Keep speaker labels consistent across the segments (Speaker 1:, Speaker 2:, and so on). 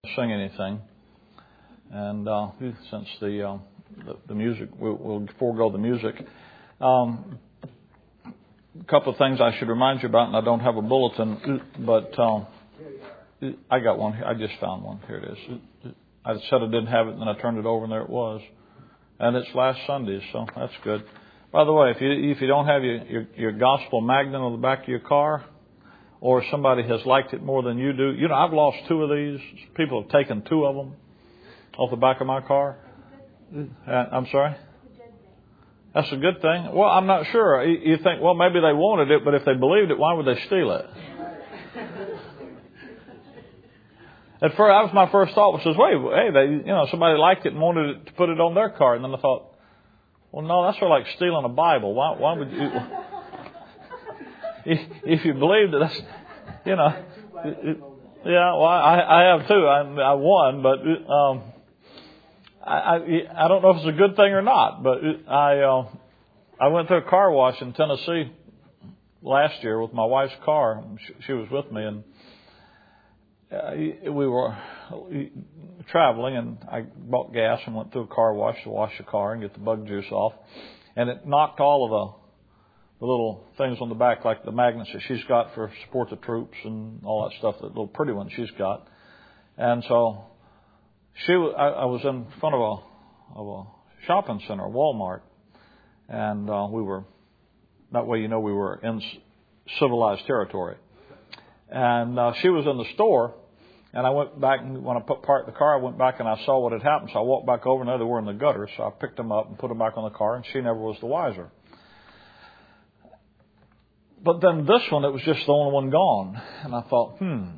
Speaker 1: sing anything. And since the music, we'll forego the music. A couple of things I should remind you about, and I don't have a bulletin, but I got one. I just found one. Here it is. I said I didn't have it, and then I turned it over, and there it was. And it's last Sunday, so that's good. By the way, if you don't have your gospel magnet on the back of your car, or somebody has liked it more than you do, I've lost 2 of these. People have taken 2 of them off the back of my car. I'm sorry? That's a good thing. Well, I'm not sure. You think, well, maybe they wanted it, but if they believed it, why would they steal it? At first, that was my first thought. Was, somebody liked it and wanted it to put it on their car, and then I thought, well, no, that's sort of like stealing a Bible. Why would you? If you believed it, that's, yeah. Well, I have 2. I won, but I don't know if it's a good thing or not. But I went to a car wash in Tennessee last year with my wife's car. She was with me, and we were traveling, and I bought gas and went through a car wash to wash the car and get the bug juice off. And it knocked all of the little things on the back, like the magnets that she's got for support the troops and all that stuff, the little pretty one she's got. And so I was in front of a shopping center, Walmart, and we were in civilized territory. And she was in the store, and I went back, and when I parked the car, I went back and I saw what had happened. So I walked back over, and there they were in the gutter. So I picked them up and put them back on the car, and she never was the wiser. But then this one, it was just the only one gone. And I thought, and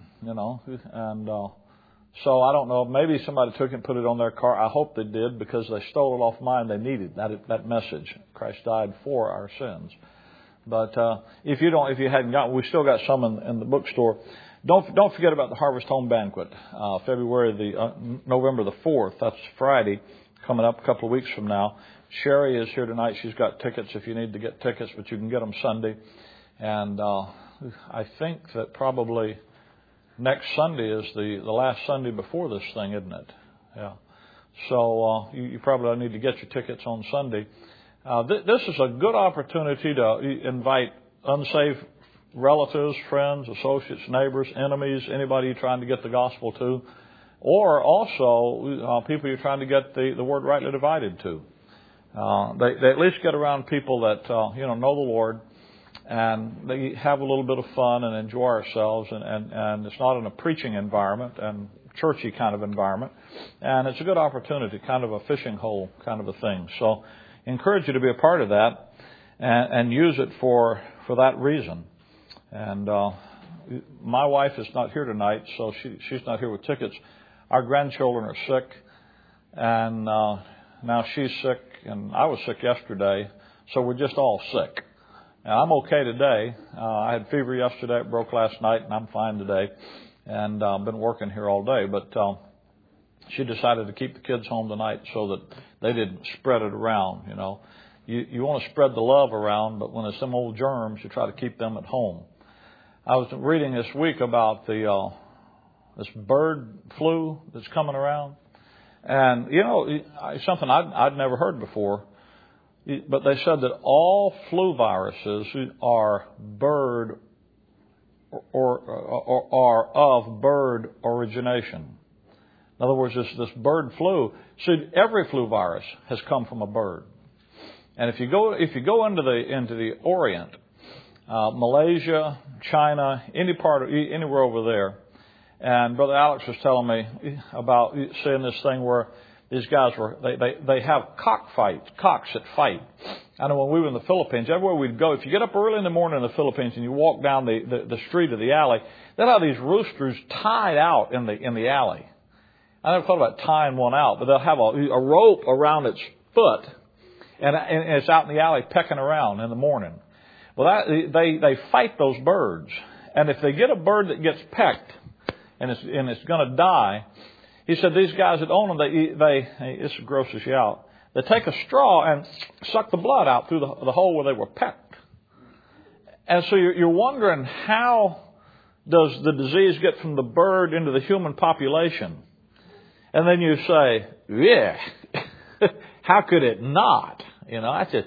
Speaker 1: so I don't know, maybe somebody took it and put it on their car. I hope they did, because they stole it off mine. They needed that message. Christ died for our sins. But if you hadn't gotten, we still got some in the bookstore. Don't forget about the Harvest Home Banquet, November the 4th. That's Friday, coming up a couple of weeks from now. Sherry is here tonight. She's got tickets if you need to get tickets, but you can get them Sunday. And I think that probably next Sunday is the last Sunday before this thing, isn't it? Yeah. So you probably need to get your tickets on Sunday. This is a good opportunity to invite unsaved relatives, friends, associates, neighbors, enemies, anybody you're trying to get the gospel to, or also people you're trying to get the word rightly divided to. They at least get around people that know the Lord, and they have a little bit of fun and enjoy ourselves, and it's not in a preaching environment and churchy kind of environment, and it's a good opportunity, kind of a fishing hole kind of a thing. So encourage you to be a part of that and use it for that reason. And my wife is not here tonight, so she's not here with tickets. Our grandchildren are sick, and now she's sick, and I was sick yesterday, so we're just all sick. Now, I'm okay today. I had fever yesterday. It broke last night, and I'm fine today. And I've been working here all day. But she decided to keep the kids home tonight so that they didn't spread it around, You want to spread the love around, but when it's some old germs, you try to keep them at home. I was reading this week about this bird flu that's coming around. And, something I'd never heard before. But they said that all flu viruses are bird or are of bird origination. In other words, this bird flu. See, every flu virus has come from a bird. And if you go into the Orient, Malaysia, China, anywhere over there, and Brother Alex was telling me about seeing this thing where these guys they have cocks that fight. I know when we were in the Philippines, everywhere we'd go, if you get up early in the morning in the Philippines and you walk down the street of the alley, they'll have these roosters tied out in the alley. I never thought about tying one out, but they'll have a rope around its foot, and it's out in the alley pecking around in the morning. Well, they fight those birds, and if they get a bird that gets pecked and it's going to die, he said these guys that own them, this grosses you out. They take a straw and suck the blood out through the hole where they were pecked. And so you're wondering, how does the disease get from the bird into the human population? And then you say, yeah, how could it not? I just,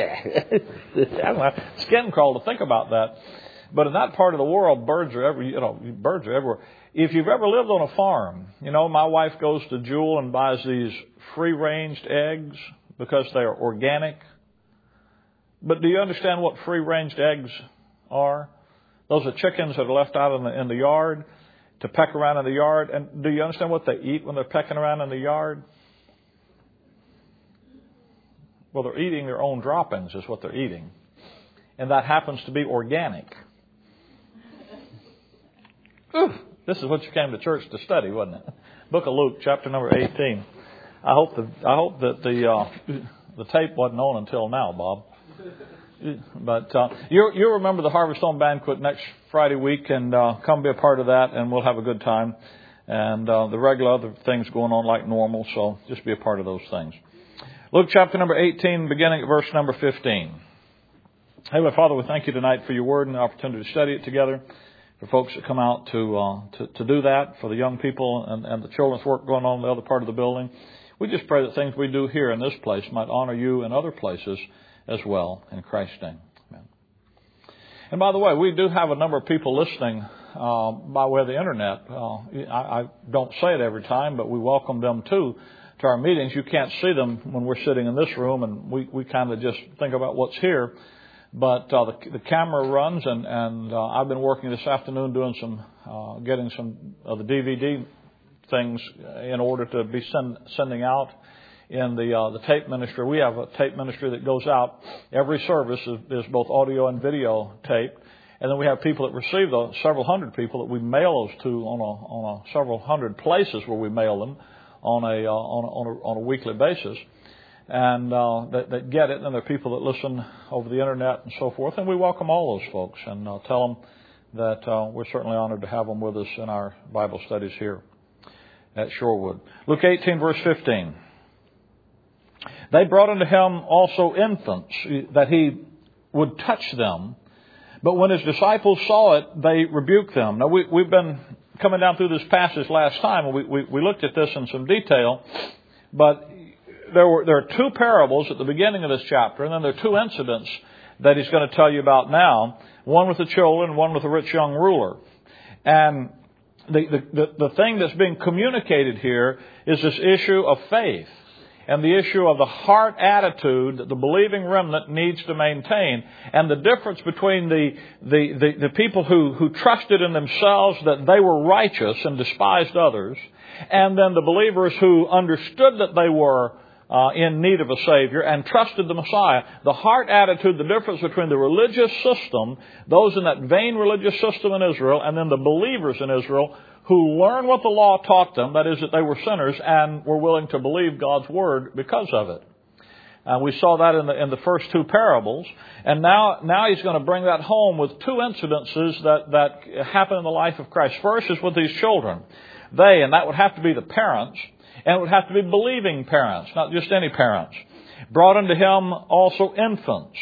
Speaker 1: my skin crawl to think about that. But in that part of the world, birds are everywhere. If you've ever lived on a farm, my wife goes to Jewel and buys these free-ranged eggs because they are organic. But do you understand what free-ranged eggs are? Those are chickens that are left out in the yard to peck around in the yard. And do you understand what they eat when they're pecking around in the yard? Well, they're eating their own droppings is what they're eating. And that happens to be organic. Ooh, this is what you came to church to study, wasn't it? Book of Luke, chapter number 18. I hope that the tape wasn't on until now, Bob. But you'll remember the Harvest Home Banquet next Friday week, and come be a part of that, and we'll have a good time. And the regular other things going on like normal, so just be a part of those things. Luke chapter number 18, beginning at verse number 15. Heavenly Father, we thank you tonight for your word and the opportunity to study it together. For folks that come out to do that, for the young people and the children's work going on in the other part of the building. We just pray that things we do here in this place might honor you in other places as well. In Christ's name, amen. And by the way, we do have a number of people listening by way of the internet. I don't say it every time, but we welcome them too to our meetings. You can't see them when we're sitting in this room, and we kind of just think about what's here. But the camera runs, and I've been working this afternoon doing getting some of the DVD things in order to be sending out in the tape ministry. We have a tape ministry that goes out. Every service is both audio and video tape. And then we have people that receive those, several hundred people that we mail those to on a several hundred places where we mail them on a weekly basis. And that get it, and there are people that listen over the internet and so forth, and we welcome all those folks and tell them that we're certainly honored to have them with us in our Bible studies here at Shorewood. Luke 18, verse 15. They brought unto him also infants, that he would touch them, but when his disciples saw it, they rebuked them. Now, we've been coming down through this passage last time, and we looked at this in some detail, but there are two parables at the beginning of this chapter, and then there are two incidents that he's going to tell you about now. One with the children, one with the rich young ruler. And the thing that's being communicated here is this issue of faith and the issue of the heart attitude that the believing remnant needs to maintain, and the difference between the people who trusted in themselves that they were righteous and despised others, and then the believers who understood that they were in need of a Savior and trusted the Messiah. The heart attitude, the difference between the religious system, those in that vain religious system in Israel, and then the believers in Israel who learned what the law taught them, that is, that they were sinners and were willing to believe God's Word because of it. We saw that in the first two parables. And now he's going to bring that home with two incidences that happen in the life of Christ. First is with these children. And that would have to be the parents, and it would have to be believing parents, not just any parents. Brought unto him also infants,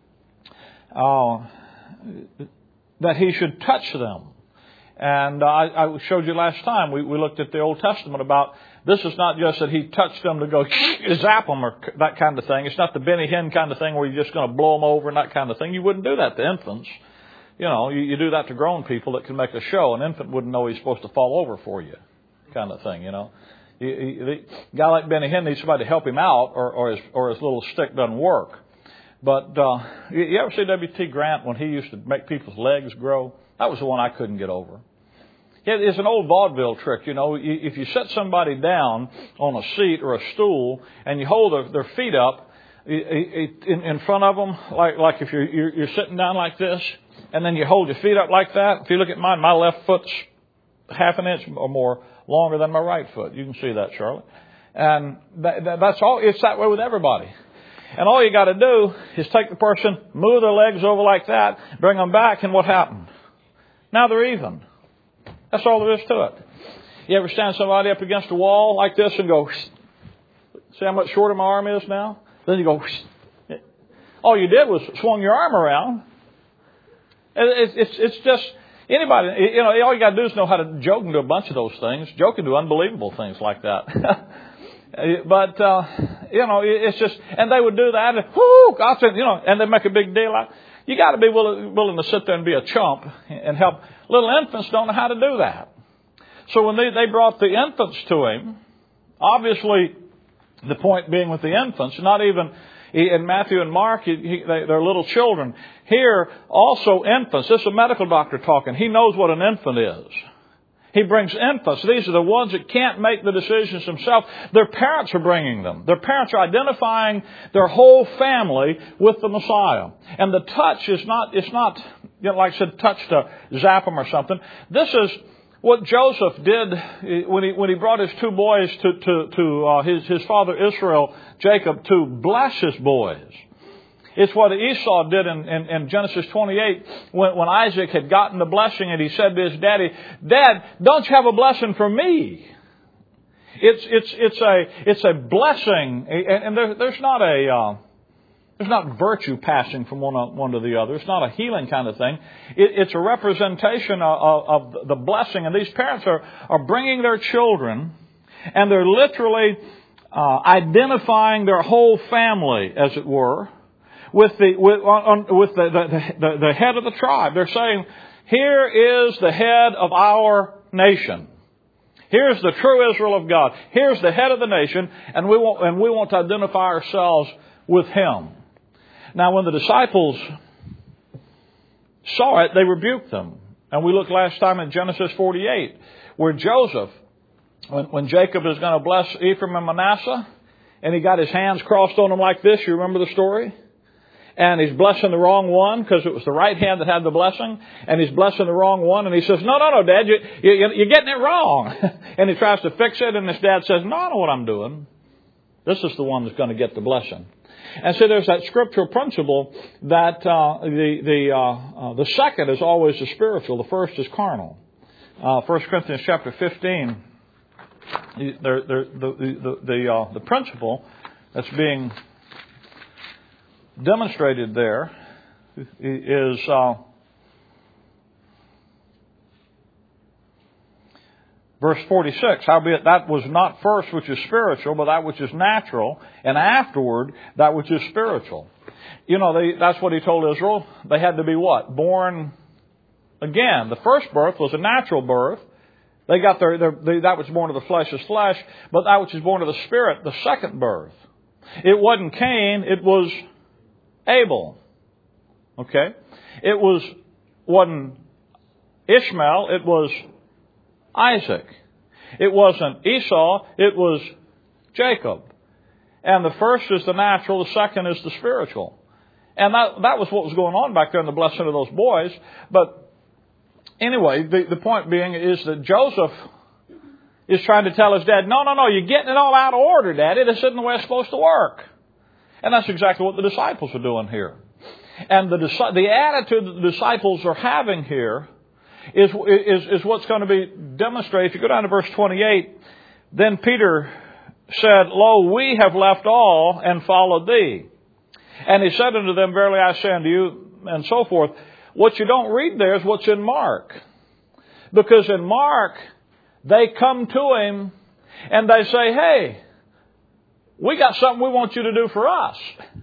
Speaker 1: that he should touch them. And I showed you last time, we looked at the Old Testament about, this is not just that he touched them to go zap them or that kind of thing. It's not the Benny Hinn kind of thing where you're just going to blow them over and that kind of thing. You wouldn't do that to infants. You do that to grown people that can make a show. An infant wouldn't know he's supposed to fall over for you, kind of thing, A guy like Benny Hinn needs somebody to help him out, or his little stick doesn't work. But you ever see W.T. Grant when he used to make people's legs grow? That was the one I couldn't get over. It's an old vaudeville trick, If you set somebody down on a seat or a stool and you hold their feet up in front of them, like if you're sitting down like this, and then you hold your feet up like that. If you look at mine, my left foot's half an inch or more longer than my right foot. You can see that, Charlotte. And that's all. It's that way with everybody. And all you got to do is take the person, move their legs over like that, bring them back, and what happened? Now they're even. That's all there is to it. You ever stand somebody up against a wall like this and go, see how much shorter my arm is now? Then you go, all you did was swung your arm around. It's just, Anybody, all you got to do is know how to joke and do a bunch of those things. Joke and do unbelievable things like that. But, it's just, and they would do that, and, God said, and they make a big deal out. You got to be willing to sit there and be a chump and help. Little infants don't know how to do that. So when they brought the infants to him, obviously the point being with the infants, not even in Matthew and Mark, they're little children. Here, also infants. This is a medical doctor talking. He knows what an infant is. He brings infants. These are the ones that can't make the decisions themselves. Their parents are bringing them. Their parents are identifying their whole family with the Messiah. And the touch is not, like I said, touch to zap them or something. This is what Joseph did when he brought his two boys to his father Israel, Jacob, to bless his boys. It's what Esau did in Genesis 28 when Isaac had gotten the blessing and he said to his daddy, Dad, don't you have a blessing for me? It's a blessing, and there's not virtue passing from one to the other. It's not a healing kind of thing. It's a representation of the blessing. And these parents are bringing their children, and they're literally identifying their whole family, as it were, with the head of the tribe. They're saying, here is the head of our nation. Here's the true Israel of God. Here's the head of the nation, and we want to identify ourselves with him. Now, when the disciples saw it, they rebuked them. And we looked last time in Genesis 48, where Joseph, when Jacob is going to bless Ephraim and Manasseh, and he got his hands crossed on them like this. You remember the story? And he's blessing the wrong one because it was the right hand that had the blessing. And he's blessing the wrong one. And he says, no, Dad, you're getting it wrong. And he tries to fix it. And his dad says, no, I know what I'm doing. This is the one that's going to get the blessing. And so there's that scriptural principle that the second is always the spiritual. The first is carnal. 1 Corinthians chapter 15, the principle that's being demonstrated there is verse 46. Howbeit that was not first which is spiritual, but that which is natural, and afterward that which is spiritual. That's what he told Israel. They had to be what? Born again. The first birth was a natural birth. They got that which is born of the flesh is flesh, but that which is born of the spirit, the second birth. It wasn't Cain, it was Abel. Okay? It wasn't Ishmael, it was Isaac. It wasn't Esau, it was Jacob. And the first is the natural, the second is the spiritual. And that was what was going on back there in the blessing of those boys. But anyway, the point being is that Joseph is trying to tell his dad, no, you're getting it all out of order, Daddy. This isn't the way it's supposed to work. And that's exactly what the disciples are doing here. And the attitude that the disciples are having here is what's going to be demonstrated. If you go down to verse 28, then Peter said, Lo, we have left all and followed thee. And he said unto them, Verily I say unto you, and so forth. What you don't read there is what's in Mark. Because in Mark, they come to him and they say, hey, we got something we want you to do for us.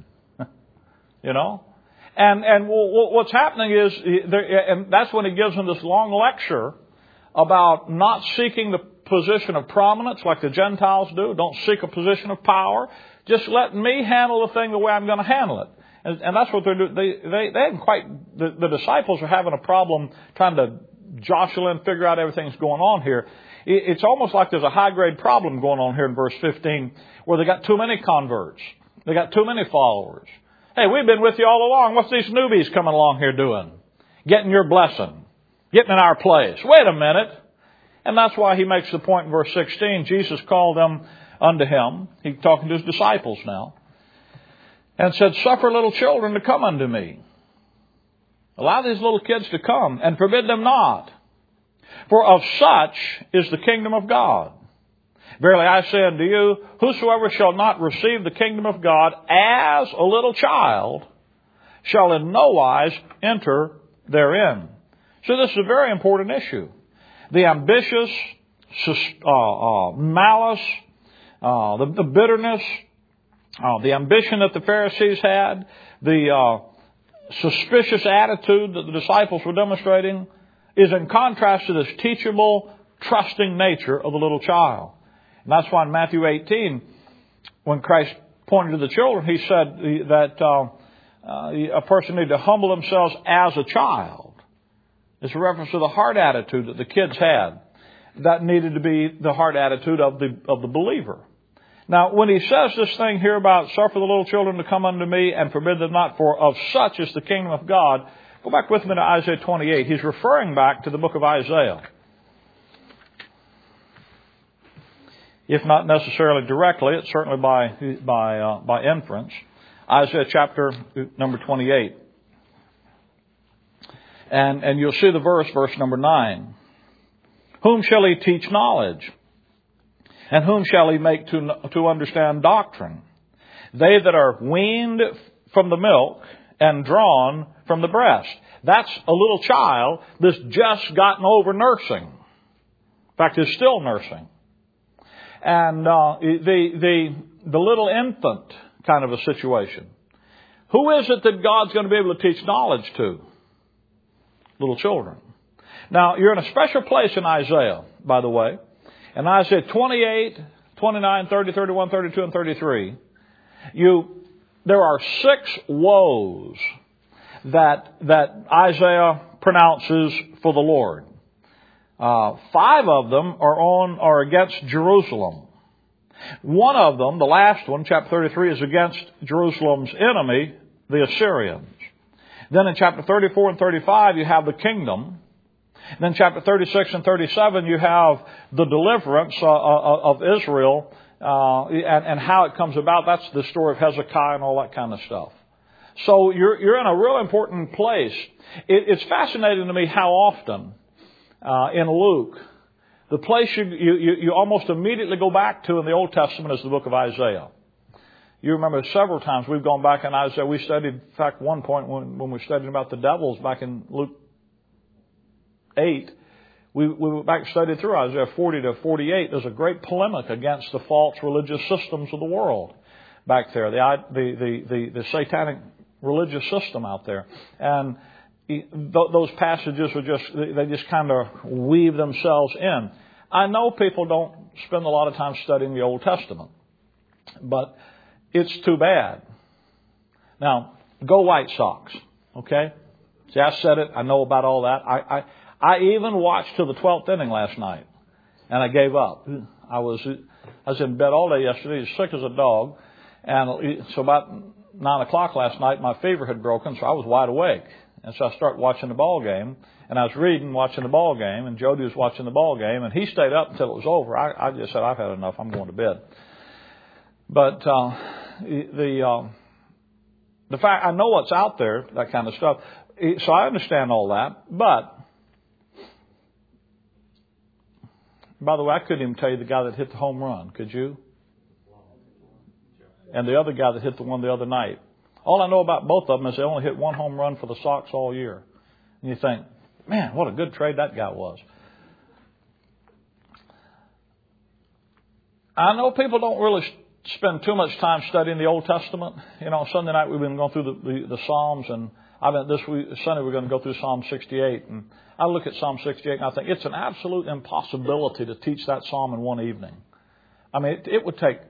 Speaker 1: And what's happening is, and that's when he gives them this long lecture about not seeking the position of prominence like the Gentiles do. Don't seek a position of power. Just let me handle the thing the way I'm going to handle it. And that's what they're doing. They haven't quite, the disciples are having a problem trying to jostle in, figure out everything that's going on here. It's almost like there's a high-grade problem going on here in verse 15 where they got too many converts. They got too many followers. Hey, we've been with you all along. What's these newbies coming along here doing? Getting your blessing. Getting in our place. Wait a minute. And that's why he makes the point in verse 16. Jesus called them unto him. He's talking to his disciples now. And said, Suffer little children to come unto me. Allow these little kids to come and forbid them not. For of such is the kingdom of God. Verily I say unto you, whosoever shall not receive the kingdom of God as a little child shall in no wise enter therein. So this is a very important issue. The ambitious, malice, the bitterness, the ambition that the Pharisees had, the suspicious attitude that the disciples were demonstrating is in contrast to this teachable, trusting nature of the little child. And that's why in Matthew 18, when Christ pointed to the children, He said that a person needed to humble themselves as a child. It's a reference to the heart attitude that the kids had. That needed to be the heart attitude of the believer. Now, when He says this thing here about suffer the little children to come unto me and forbid them not, for of such is the kingdom of God, go back with me to Isaiah 28. He's referring back to the book of Isaiah. If not necessarily directly, it's certainly by inference. Isaiah chapter number 28. And you'll see the verse number 9. Whom shall He teach knowledge? And whom shall He make to understand doctrine? They that are weaned from the milk and drawn from the breast. That's a little child that's just gotten over nursing. In fact, is still nursing. And the little infant kind of a situation. Who is it that God's going to be able to teach knowledge to? Little children. Now, you're in a special place in Isaiah, by the way. In Isaiah 28, 29, 30, 31, 32, and 33, there are 6 woes that Isaiah pronounces for the Lord. 5 of them are against Jerusalem. One of them, the last one, chapter 33, is against Jerusalem's enemy, the Assyrians. Then in chapter 34 and 35, you have the kingdom. Then chapter 36 and 37, you have the deliverance of Israel and how it comes about. That's the story of Hezekiah and all that kind of stuff. So you're in a real important place. It's fascinating to me how often in Luke, the place you almost immediately go back to in the Old Testament is the book of Isaiah. You remember several times we've gone back in Isaiah. We studied, in fact, one point when we studied about the devils back in Luke 8, we went back and studied through Isaiah 40 to 48. There's a great polemic against the false religious systems of the world back there, the satanic religious system out there. And those passages they just kind of weave themselves in. I know people don't spend a lot of time studying the Old Testament, but it's too bad. Now, go White Sox, okay? See, I said it. I know about all that. I even watched till the 12th inning last night, and I gave up. I was in bed all day yesterday, as sick as a dog, and so about 9 o'clock last night, my fever had broken, so I was wide awake. And so I started watching the ball game, and I was reading, watching the ball game, and Jody was watching the ball game, and he stayed up until it was over. I just said, I've had enough. I'm going to bed. But the fact, I know what's out there, that kind of stuff. So I understand all that. But, by the way, I couldn't even tell you the guy that hit the home run. Could you? And the other guy that hit the one the other night. All I know about both of them is they only hit 1 home run for the Sox all year. And you think, man, what a good trade that guy was. I know people don't really spend too much time studying the Old Testament. You know, Sunday night we've been going through the Psalms, and Sunday we're going to go through Psalm 68. And I look at Psalm 68 and I think it's an absolute impossibility to teach that psalm in one evening. I mean, it would take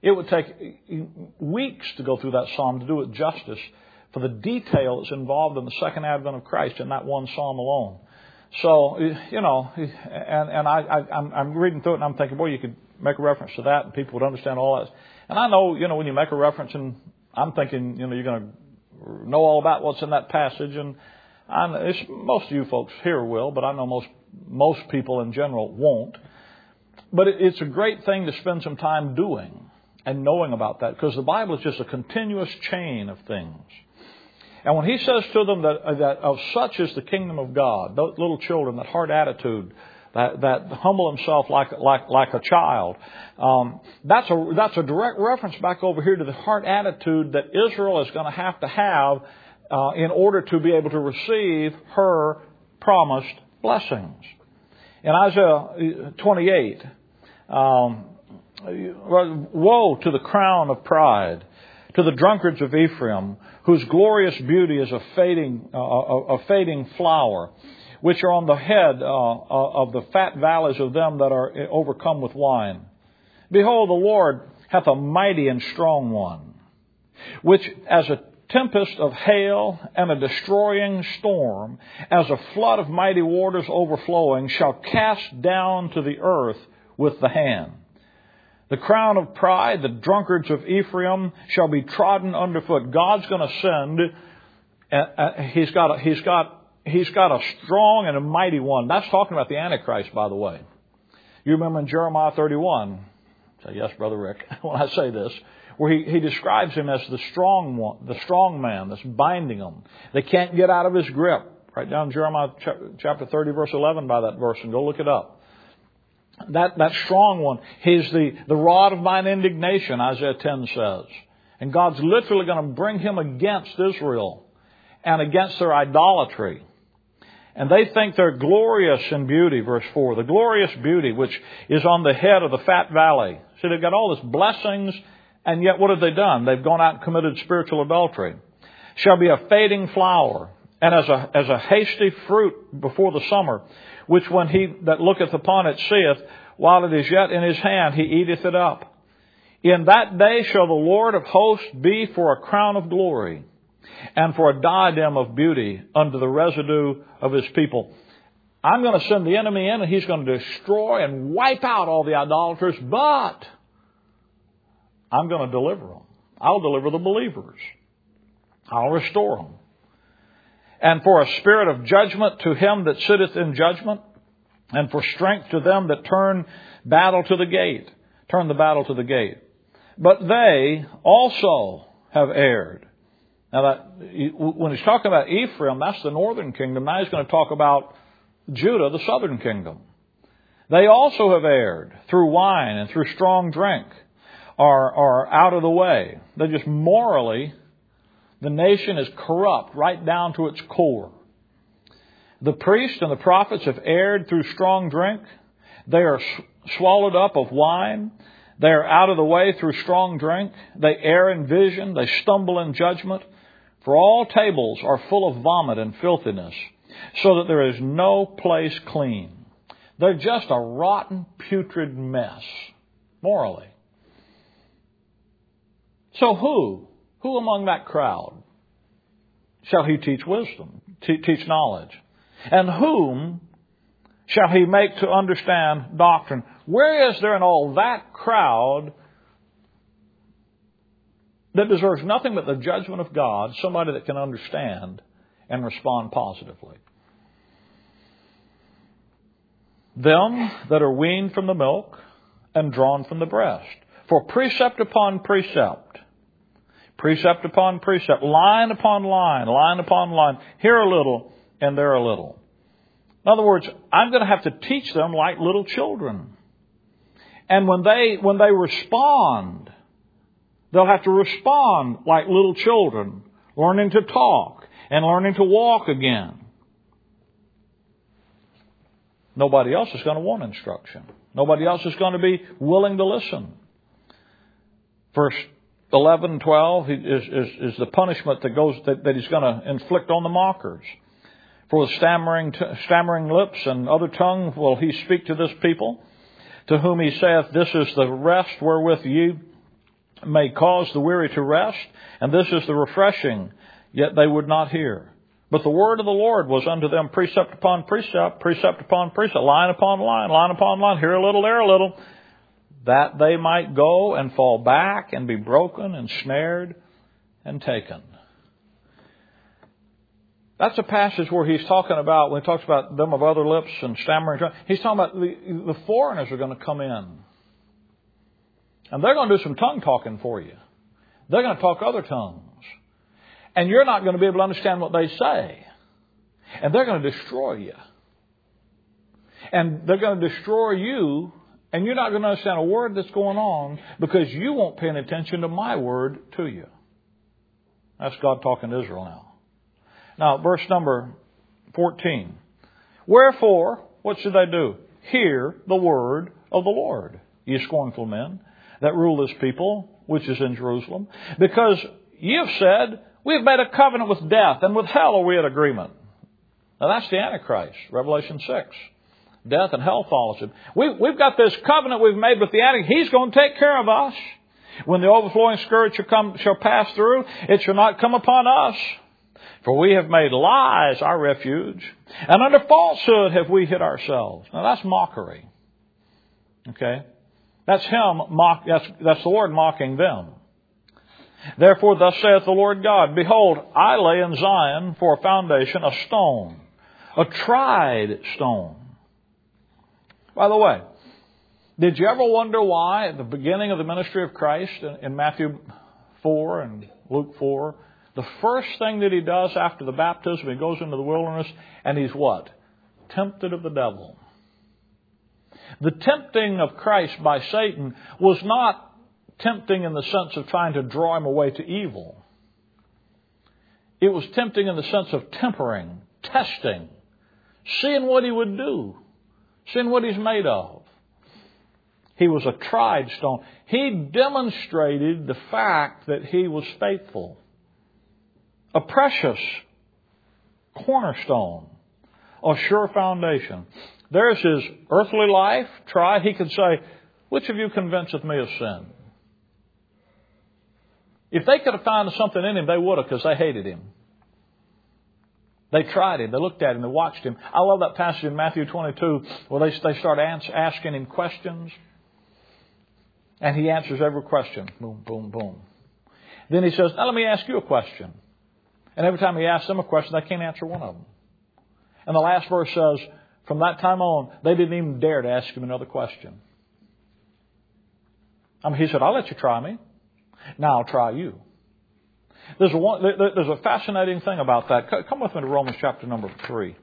Speaker 1: weeks to go through that psalm to do it justice for the detail that's involved in the second advent of Christ in that one psalm alone. So, you know, and I'm reading through it and I'm thinking, boy, you could make a reference to that and people would understand all that. And I know, you know, when you make a reference, and I'm thinking, you know, you're going to know all about what's in that passage. And most of you folks here will, but I know most people in general won't. But it's a great thing to spend some time doing and knowing about that, because the Bible is just a continuous chain of things. And when he says to them that of such is the kingdom of God, those little children, that heart attitude, that humble himself like a child, that's a direct reference back over here to the heart attitude that Israel is going to have in order to be able to receive her promised blessings. In Isaiah 28, woe to the crown of pride, to the drunkards of Ephraim, whose glorious beauty is a fading flower, which are on the head of the fat valleys of them that are overcome with wine. Behold, the Lord hath a mighty and strong one, which as a tempest of hail and a destroying storm, as a flood of mighty waters overflowing, shall cast down to the earth with the hand. The crown of pride, the drunkards of Ephraim, shall be trodden underfoot. God's going to send. He's got a strong and a mighty one. That's talking about the Antichrist, by the way. You remember in Jeremiah 31. Say yes, Brother Rick, when I say this, where he describes him as the strong one, the strong man that's binding them. They can't get out of his grip. Write down Jeremiah chapter 30, verse 11 by that verse and go look it up. That strong one, he's the rod of mine indignation, Isaiah 10 says. And God's literally going to bring him against Israel and against their idolatry. And they think they're glorious in beauty, verse 4. The glorious beauty which is on the head of the fat valley. See, they've got all this blessings, and yet what have they done? They've gone out and committed spiritual adultery. Shall be a fading flower, and as a hasty fruit before the summer, which when he that looketh upon it seeth, while it is yet in his hand, he eateth it up. In that day shall the Lord of hosts be for a crown of glory, and for a diadem of beauty unto the residue of his people. I'm going to send the enemy in, and he's going to destroy and wipe out all the idolaters, but I'm going to deliver them. I'll deliver the believers. I'll restore them. And for a spirit of judgment to him that sitteth in judgment, and for strength to them that turn the battle to the gate. But they also have erred. Now, when he's talking about Ephraim, that's the northern kingdom. Now he's going to talk about Judah, the southern kingdom. They also have erred through wine and through strong drink, are out of the way. They're just morally, the nation is corrupt right down to its core. The priests and the prophets have erred through strong drink. They are swallowed up of wine. They are out of the way through strong drink. They err in vision. They stumble in judgment. For all tables are full of vomit and filthiness, so that there is no place clean. They're just a rotten, putrid mess, morally. So who among that crowd shall he teach wisdom, teach knowledge? And whom shall he make to understand doctrine? Where is there in all that crowd that deserves nothing but the judgment of God, somebody that can understand and respond positively? Them that are weaned from the milk and drawn from the breast. For precept upon precept, precept upon precept, line upon line, line upon line, here a little and there a little. In other words, I'm going to have to teach them like little children. And when they respond, they'll have to respond like little children, learning to talk and learning to walk again. Nobody else is going to want instruction. Nobody else is going to be willing to listen. Verse 11 and 12 is the punishment that he's going to inflict on the mockers. For the stammering lips and other tongue will he speak to this people, to whom he saith, this is the rest wherewith ye may cause the weary to rest, and this is the refreshing, yet they would not hear. But the word of the Lord was unto them precept upon precept, precept upon precept, line upon line, line upon line, here a little, there a little, that they might go and fall back and be broken and snared and taken. That's a passage where he's talking about, when he talks about them of other lips and stammering, he's talking about the foreigners are going to come in. And they're going to do some tongue talking for you. They're going to talk other tongues. And you're not going to be able to understand what they say. And they're going to destroy you. And they're going to destroy you, and you're not going to understand a word that's going on because you won't pay any attention to my word to you. That's God talking to Israel now. Now, verse number 14. Wherefore, what should they do? Hear the word of the Lord, ye scornful men that rule this people, which is in Jerusalem. Because ye have said, we have made a covenant with death, and with hell are we at agreement. Now that's the Antichrist, Revelation 6. Death and hell follows him. We've got this covenant we've made with the Antichrist. He's going to take care of us. When the overflowing scourge shall pass through, it shall not come upon us. For we have made lies our refuge, and under falsehood have we hid ourselves. Now that's mockery. Okay? That's him. That's the Lord mocking them. Therefore thus saith the Lord God, behold, I lay in Zion for a foundation a stone, a tried stone. By the way, did you ever wonder why at the beginning of the ministry of Christ in Matthew 4 and Luke 4, the first thing that he does after the baptism, he goes into the wilderness and he's what? Tempted of the devil. The tempting of Christ by Satan was not tempting in the sense of trying to draw him away to evil. It was tempting in the sense of tempering, testing, seeing what he would do, seeing what he's made of. He was a tried stone. He demonstrated the fact that he was faithful. A precious cornerstone, a sure foundation. There's his earthly life tried. He could say, which of you convinceth me of sin? If they could have found something in him, they would have, because they hated him. They tried him. They looked at him. They watched him. I love that passage in Matthew 22 where they start asking him questions. And he answers every question. Boom, boom, boom. Then he says, now let me ask you a question. And every time he asks them a question, they can't answer one of them. And the last verse says, from that time on, they didn't even dare to ask him another question. He said, I'll let you try me. Now I'll try you. There's a fascinating thing about that. Come with me to Romans chapter number 3.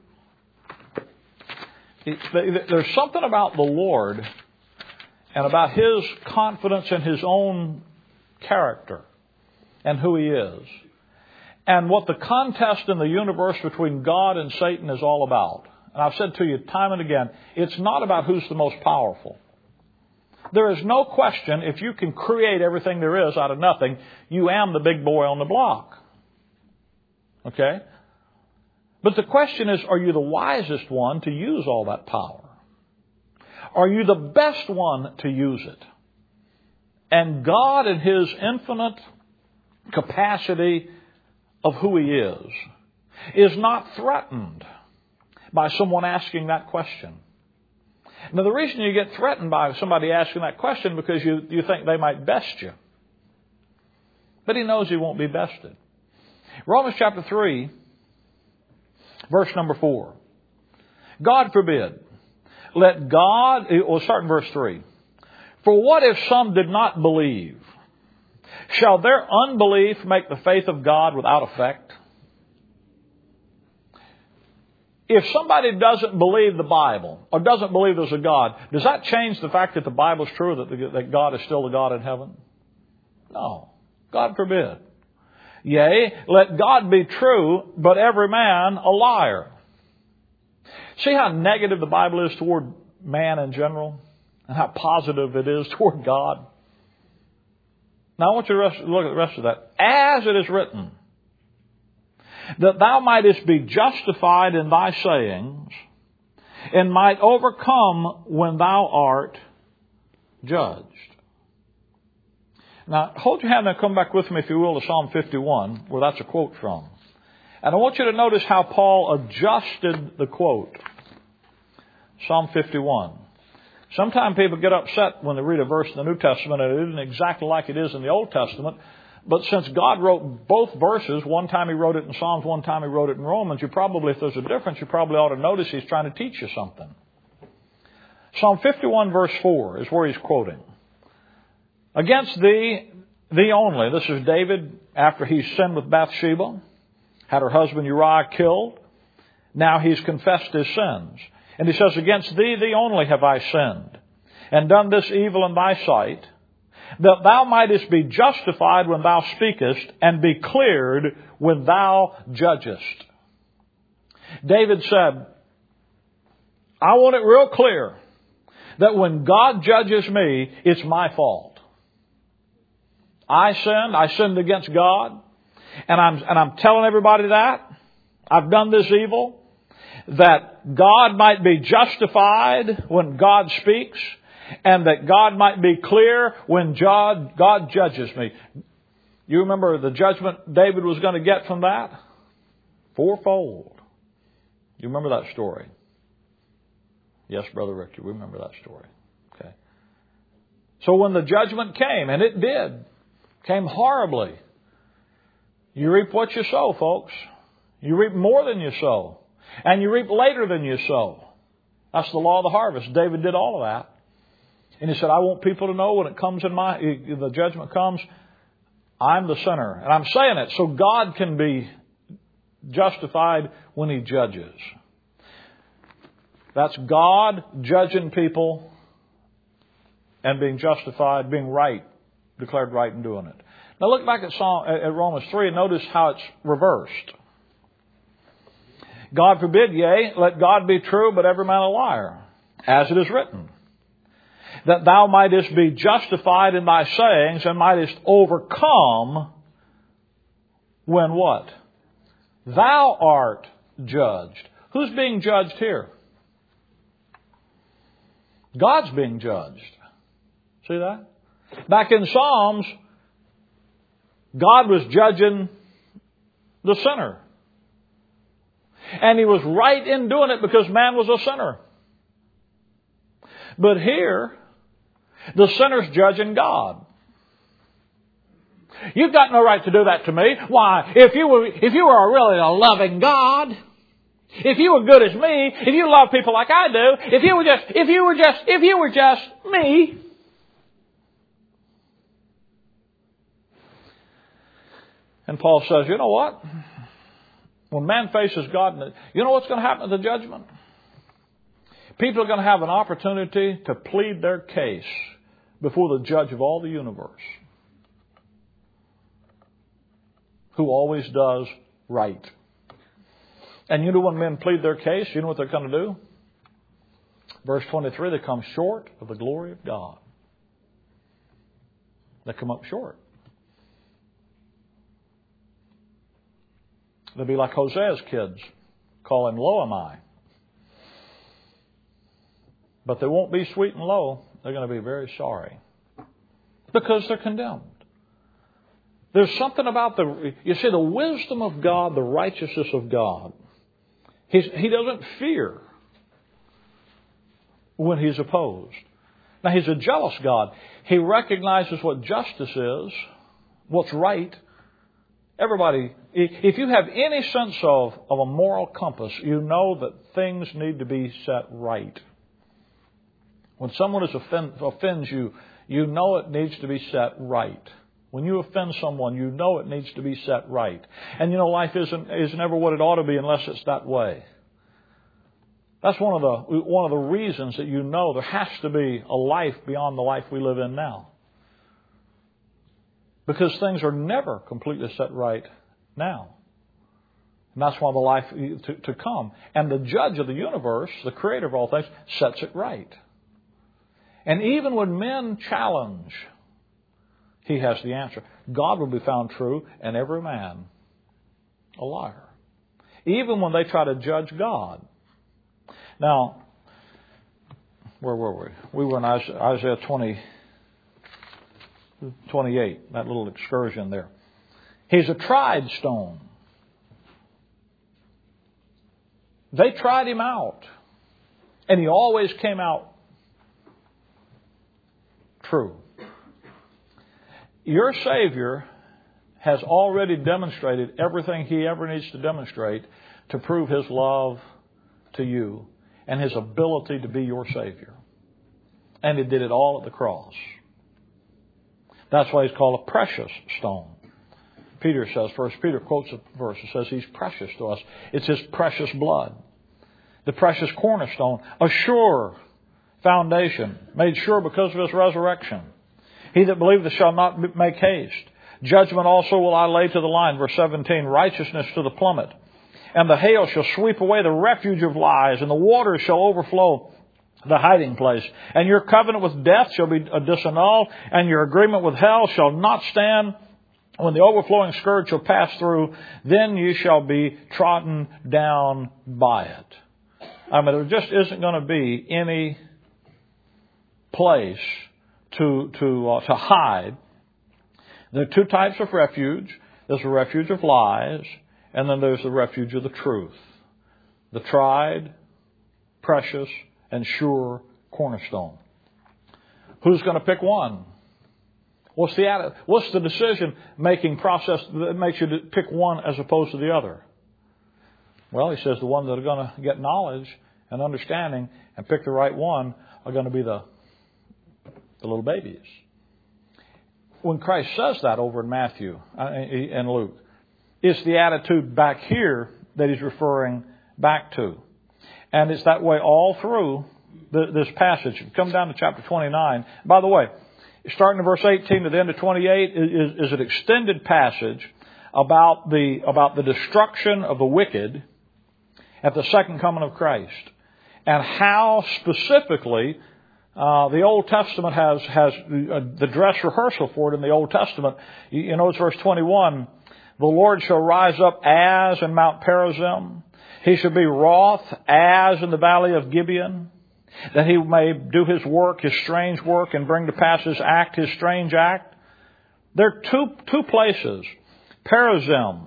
Speaker 1: There's something about the Lord and about His confidence in His own character and who He is. And what the contest in the universe between God and Satan is all about. And I've said to you time and again, it's not about who's the most powerful. There is no question, if you can create everything there is out of nothing, you am the big boy on the block. Okay? But the question is, are you the wisest one to use all that power? Are you the best one to use it? And God, in His infinite capacity of who He is not threatened by someone asking that question. Now, the reason you get threatened by somebody asking that question because you think they might best you. But He knows He won't be bested. Romans chapter 3, verse number 4. God forbid. Let God... We'll start in verse 3. For what if some did not believe? Shall their unbelief make the faith of God without effect? If somebody doesn't believe the Bible or doesn't believe there's a God, does that change the fact that the Bible is true, that God is still the God in heaven? No. God forbid. Yea, let God be true, but every man a liar. See how negative the Bible is toward man in general and how positive it is toward God? Now I want you to look at the rest of that. As it is written, that thou mightest be justified in thy sayings, and might overcome when thou art judged. Now, hold your hand and come back with me, if you will, to Psalm 51, where that's a quote from. And I want you to notice how Paul adjusted the quote. Psalm 51. Sometimes people get upset when they read a verse in the New Testament and it isn't exactly like it is in the Old Testament. But since God wrote both verses, one time He wrote it in Psalms, one time He wrote it in Romans, if there's a difference, you probably ought to notice He's trying to teach you something. Psalm 51 verse 4 is where he's quoting. Against thee only. This is David after he's sinned with Bathsheba, had her husband Uriah killed. Now he's confessed his sins. And he says, against thee only have I sinned, and done this evil in thy sight, that thou mightest be justified when thou speakest, and be cleared when thou judgest. David said, I want it real clear that when God judges me, it's my fault. I sinned against God, and I'm telling everybody that. I've done this evil, that God might be justified when God speaks, and that God might be clear when God judges me. You remember the judgment David was going to get from that? Fourfold. You remember that story? Yes, Brother Rick, you remember that story. Okay. So when the judgment came, and it did, came horribly. You reap what you sow, folks. You reap more than you sow. And you reap later than you sow. That's the law of the harvest. David did all of that. And he said, I want people to know when it comes the judgment comes, I'm the sinner. And I'm saying it so God can be justified when He judges. That's God judging people and being justified, being right, declared right in doing it. Now look back at Romans 3 and notice how it's reversed. God forbid, yea, let God be true, but every man a liar, as it is written, that thou mightest be justified in thy sayings and mightest overcome when what? Thou art judged. Who's being judged here? God's being judged. See that? Back in Psalms, God was judging the sinner. And He was right in doing it because man was a sinner. But here, the sinner's judging God. You've got no right to do that to me. Why? If you were really a loving God, if you were good as me, if you love people like I do, if you were just me. And Paul says, you know what? When man faces God, you know what's going to happen at the judgment? People are going to have an opportunity to plead their case before the judge of all the universe, who always does right. And you know when men plead their case, you know what they're going to do? Verse 23, they come short of the glory of God. They come up short. They'll be like Hosea's kids, call him Lo am I. But they won't be sweet and low. They're going to be very sorry. Because they're condemned. There's something about the wisdom of God, the righteousness of God. He doesn't fear when He's opposed. Now, He's a jealous God. He recognizes what justice is, what's right. Everybody, if you have any sense of a moral compass, you know that things need to be set right. When someone offends you, you know it needs to be set right. When you offend someone, you know it needs to be set right. And you know life is never what it ought to be unless it's that way. That's one of the reasons that you know there has to be a life beyond the life we live in now. Because things are never completely set right now. And that's why the life to come. And the judge of the universe, the creator of all things, sets it right. And even when men challenge, He has the answer. God will be found true and every man a liar. Even when they try to judge God. Now, where were we? We were in Isaiah 28, that little excursion there. He's a tried stone. They tried Him out. And He always came out true. Your Savior has already demonstrated everything He ever needs to demonstrate to prove His love to you and His ability to be your Savior. And He did it all at the cross. That's why He's called a precious stone. Peter says, First Peter quotes a verse that says He's precious to us. It's His precious blood. The precious cornerstone, a sure foundation, made sure because of His resurrection. He that believeth shall not make haste. Judgment also will I lay to the line. Verse 17, righteousness to the plummet. and the hail shall sweep away the refuge of lies, and the waters shall overflow the hiding place. And your covenant with death shall be disannulled, and your agreement with hell shall not stand. When the overflowing scourge shall pass through, then you shall be trodden down by it. I mean, there just isn't going to be any place to hide. There are two types of refuge. There's the refuge of lies, and then there's the refuge of the truth. The tried, precious, and sure cornerstone. Who's going to pick one? What's the decision-making process that makes you pick one as opposed to the other? Well, he says the ones that are going to get knowledge and understanding and pick the right one are going to be the little babies. When Christ says that over in Matthew and Luke, it's the attitude back here that he's referring back to. And it's that way all through this passage. If you come down to chapter 29. By the way, starting in verse 18 to the end of 28 is an extended passage about the destruction of the wicked at the second coming of Christ. And how specifically the Old Testament has the dress rehearsal for it in the Old Testament. You notice verse 21, the Lord shall rise up as in Mount Perazim. He shall be wroth as in the valley of Gibeon, that he may do his work, his strange work, and bring to pass his act, his strange act. There are two places. Perazim.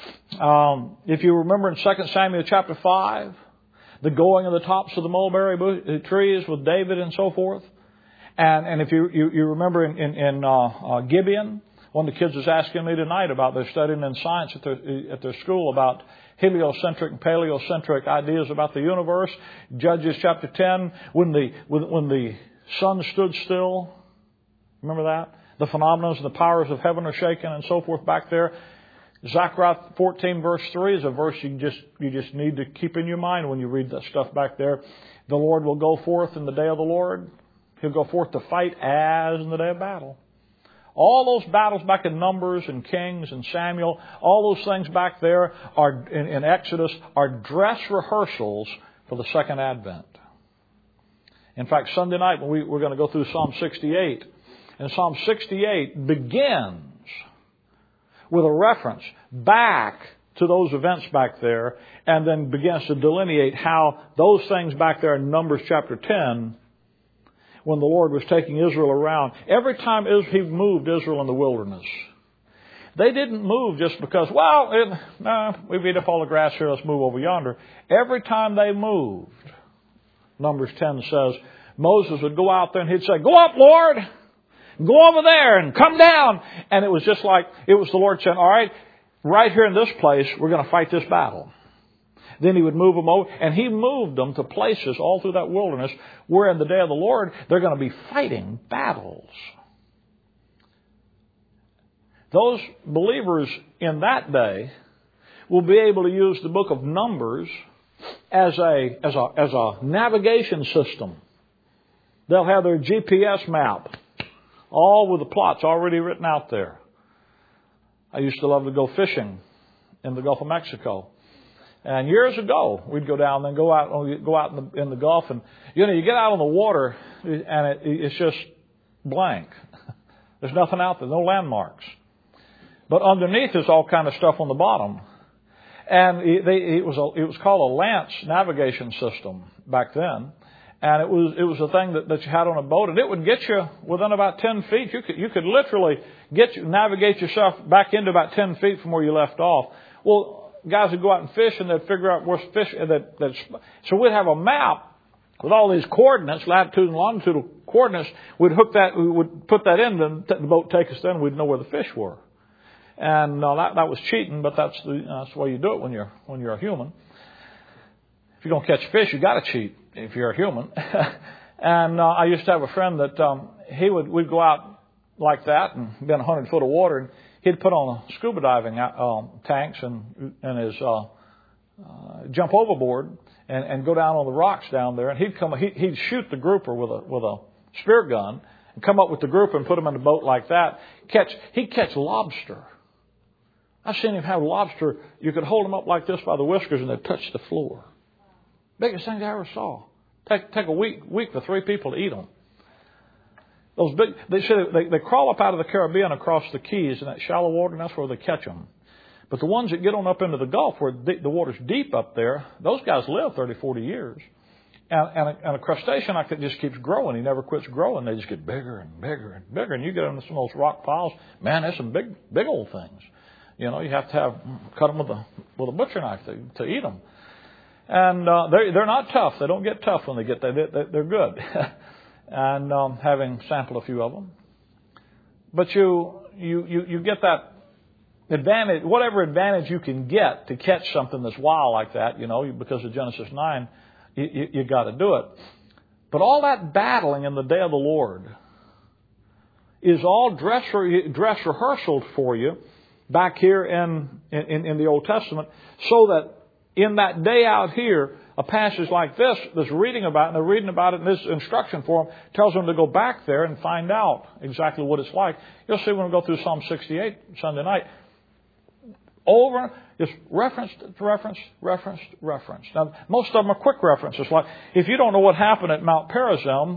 Speaker 1: If you remember in 2 Samuel chapter 5, the going of the tops of the mulberry trees with David and so forth. And if you remember in Gibeon, one of the kids was asking me tonight about they're studying in science at their school about heliocentric and paleocentric ideas about the universe. Judges chapter 10, when the sun stood still. Remember that? The phenomena and the powers of heaven are shaken and so forth back there. Zechariah 14 verse 3 is a verse you just need to keep in your mind when you read that stuff back there. The Lord will go forth in the day of the Lord. He'll go forth to fight as in the day of battle. All those battles back in Numbers and Kings and Samuel, all those things back there are in Exodus are dress rehearsals for the second advent. In fact, Sunday night we're going to go through Psalm 68. And Psalm 68 begins with a reference back to those events back there, and then begins to delineate how those things back there in Numbers chapter 10, when the Lord was taking Israel around, every time He moved Israel in the wilderness, they didn't move just because, we've eaten up all the grass here, let's move over yonder. Every time they moved, Numbers 10 says, Moses would go out there and he'd say, "Go up, Lord! Go over there and come down." And it was just like, it was the Lord saying, all right, right here in this place, we're going to fight this battle. Then He would move them over, and He moved them to places all through that wilderness where in the day of the Lord, they're going to be fighting battles. Those believers in that day will be able to use the book of Numbers as a navigation system. They'll have their GPS map, all with the plots already written out there. I used to love to go fishing in the Gulf of Mexico. And years ago, we'd go down and go out in the Gulf, and you get out on the water, and it's just blank. There's nothing out there, no landmarks. But underneath there's all kind of stuff on the bottom. And it was called a Lance navigation system back then. And it was a thing that you had on a boat, and it would get you within about 10 feet. You could literally navigate yourself back into about 10 feet from where you left off. Well, guys would go out and fish, and they'd figure out where's fish. So we'd have a map with all these coordinates, latitude and longitude coordinates. We would put that in, and the boat take us there, and we'd know where the fish were. And that was cheating, but that's the way you do it when you're a human. If you're going to catch fish, you got to cheat if you're a human. And I used to have a friend that we'd go out like that and be in 100 foot of water, and he'd put on scuba diving tanks and his jump overboard and go down on the rocks down there, and he'd shoot the grouper with a spear gun and come up with the grouper and put them in the boat like that. He'd catch lobster I've seen him have lobster. You could hold them up like this by the whiskers and they'd touch the floor. Biggest thing I ever saw. Take a week for 3 people to eat them. Those big, they crawl up out of the Caribbean across the Keys in that shallow water, and that's where they catch them. But the ones that get on up into the Gulf, where the water's deep up there, those guys live 30, 40 years. And a crustacean like that just keeps growing. He never quits growing. They just get bigger and bigger and bigger. And you get into some of those rock piles, man, there's some big old things. You know, you have to cut them with a butcher knife to eat them. And they're not tough. They don't get tough when they get there. They're good. And having sampled a few of them. But you get that advantage, whatever advantage you can get to catch something that's wild like that, you know, because of Genesis 9, you got to do it. But all that battling in the day of the Lord is all dress rehearsal for you back here in the Old Testament, so that in that day out here, a passage like this that's reading about, and they're reading about it, and this instruction for them tells them to go back there and find out exactly what it's like. You'll see when we go through Psalm 68 Sunday night. Over, just reference. Now, most of them are quick references. Like, if you don't know what happened at Mount Perazim,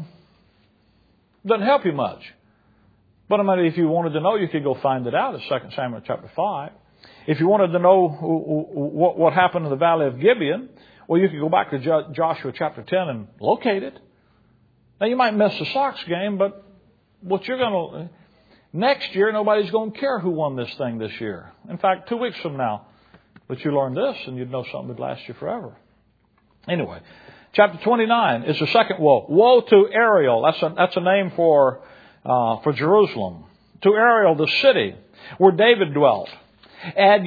Speaker 1: it doesn't help you much. But I mean, if you wanted to know, you could go find it out at 2 Samuel chapter 5. If you wanted to know what happened in the Valley of Gibeon, well, you could go back to Joshua chapter 10 and locate it. Now, you might miss the Sox game, but what you're going to... Next year, nobody's going to care who won this thing this year. In fact, 2 weeks from now, but you learn this and you'd know something would last you forever. Anyway, chapter 29 is the second woe. Woe to Ariel. That's a name for Jerusalem. To Ariel, the city where David dwelt. Add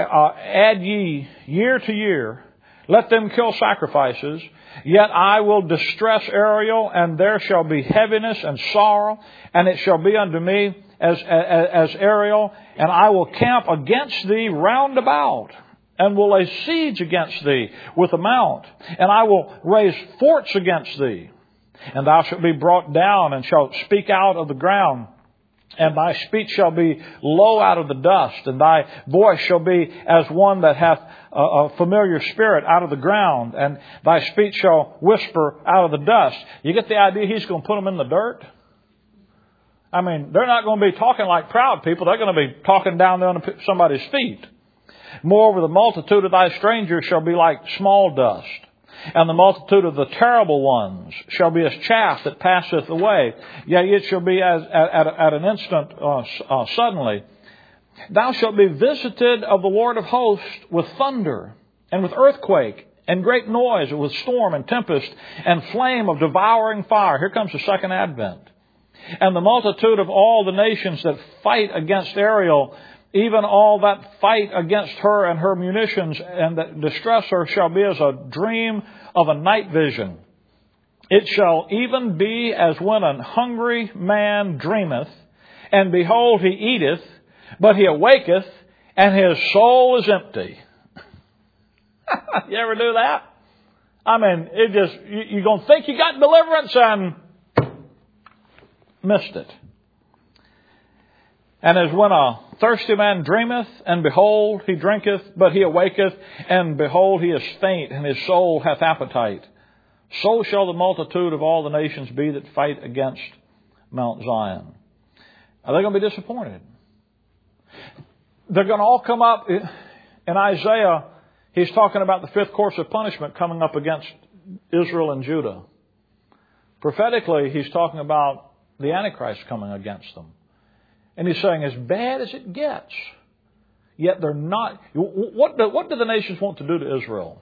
Speaker 1: ye year to year. Let them kill sacrifices. Yet I will distress Ariel, and there shall be heaviness and sorrow, and it shall be unto me as Ariel, and I will camp against thee round about, and will lay siege against thee with a mount, and I will raise forts against thee. And thou shalt be brought down, and shalt speak out of the ground, and thy speech shall be low out of the dust, and thy voice shall be as one that hath a familiar spirit out of the ground, and thy speech shall whisper out of the dust. You get the idea? He's going to put them in the dirt. I mean, they're not going to be talking like proud people. They're going to be talking down there on somebody's feet. Moreover, the multitude of thy strangers shall be like small dust, and the multitude of the terrible ones shall be as chaff that passeth away. Yea, it shall be as at an instant suddenly. Thou shalt be visited of the Lord of hosts with thunder, and with earthquake, and great noise, and with storm and tempest, and flame of devouring fire. Here comes the second advent. And the multitude of all the nations that fight against Ariel, even all that fight against her and her munitions and that distress her, shall be as a dream of a night vision. It shall even be as when an hungry man dreameth, and behold, he eateth, but he awaketh, and his soul is empty. You ever do that? I mean, you're going to think you got deliverance and missed it. And as when a thirsty man dreameth, and behold, he drinketh, but he awaketh, and behold, he is faint, and his soul hath appetite. So shall the multitude of all the nations be that fight against Mount Zion. Are they going to be disappointed? They're going to all come up. In Isaiah, he's talking about the fifth course of punishment coming up against Israel and Judah. Prophetically, he's talking about the Antichrist coming against them. And he's saying, as bad as it gets, yet they're not. What do the nations want to do to Israel?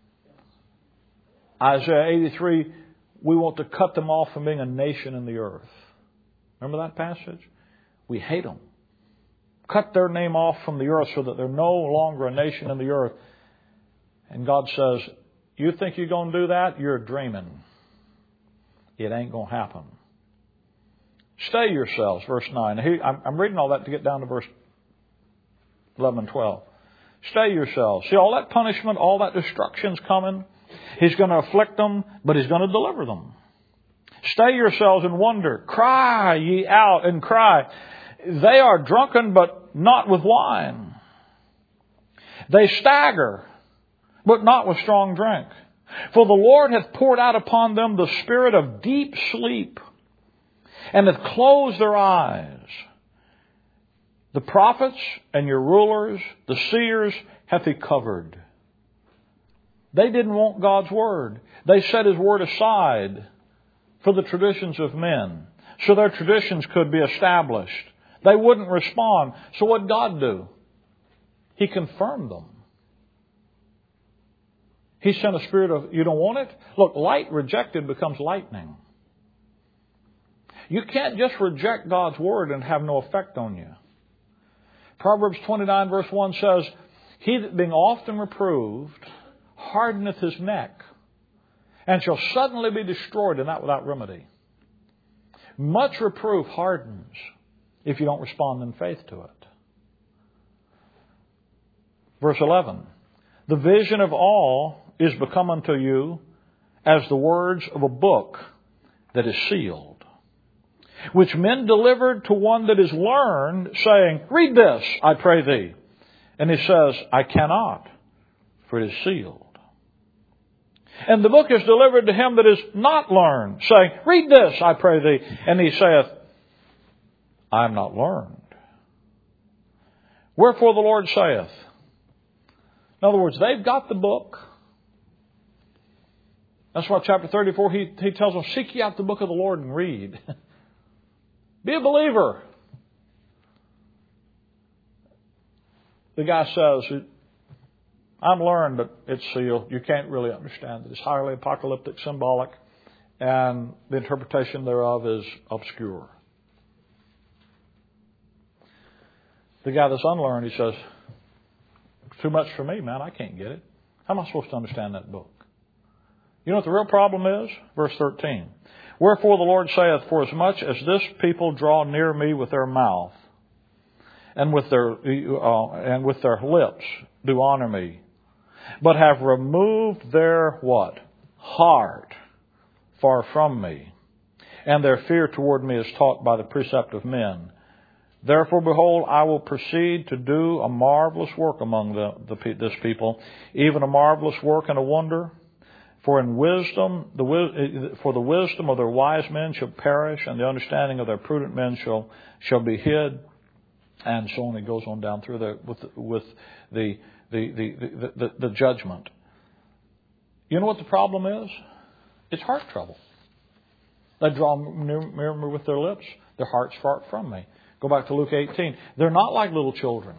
Speaker 1: Isaiah 83, we want to cut them off from being a nation in the earth. Remember that passage? We hate them. Cut their name off from the earth so that they're no longer a nation in the earth. And God says, you think you're going to do that? You're dreaming. It ain't going to happen. Stay yourselves, verse 9. I'm reading all that to get down to verse 11 and 12. Stay yourselves. See, all that punishment, all that destruction's coming. He's going to afflict them, but He's going to deliver them. Stay yourselves and wonder. Cry ye out and cry. They are drunken, but not with wine. They stagger, but not with strong drink. For the Lord hath poured out upon them the spirit of deep sleep, and hath closed their eyes. The prophets and your rulers, the seers, hath He covered. They didn't want God's Word. They set His Word aside for the traditions of men, so their traditions could be established. They wouldn't respond. So what did God do? He confirmed them. He sent a spirit of, you don't want it? Look, light rejected becomes lightning. You can't just reject God's Word and have no effect on you. Proverbs 29 verse 1 says, He that being often reproved hardeneth his neck, and shall suddenly be destroyed, and that without remedy. Much reproof hardens if you don't respond in faith to it. Verse 11, the vision of all is become unto you as the words of a book that is sealed, which men delivered to one that is learned, saying, read this, I pray thee. And he says, I cannot, for it is sealed. And the book is delivered to him that is not learned, saying, read this, I pray thee. And he saith, I am not learned. Wherefore the Lord saith. In other words, they've got the book. That's why chapter 34, he tells them, seek ye out the book of the Lord and read. Be a believer. The guy says, I'm learned, but it's sealed. You can't really understand it. It's highly apocalyptic, symbolic, and the interpretation thereof is obscure. The guy that's unlearned, he says, it's too much for me, man. I can't get it. How am I supposed to understand that book? You know what the real problem is? Verse 13. Wherefore the Lord saith, for as much as this people draw near me with their mouth, and with their lips do honor me, but have removed their what? Heart far from me, and their fear toward me is taught by the precept of men. Therefore, behold, I will proceed to do a marvelous work among this people, even a marvelous work and a wonder. For in wisdom, the wisdom of their wise men shall perish, and the understanding of their prudent men shall be hid. And so on. It goes on down through there with the judgment. You know what the problem is? It's heart trouble. They draw near me with their lips. Their heart's far from me. Go back to Luke 18. They're not like little children.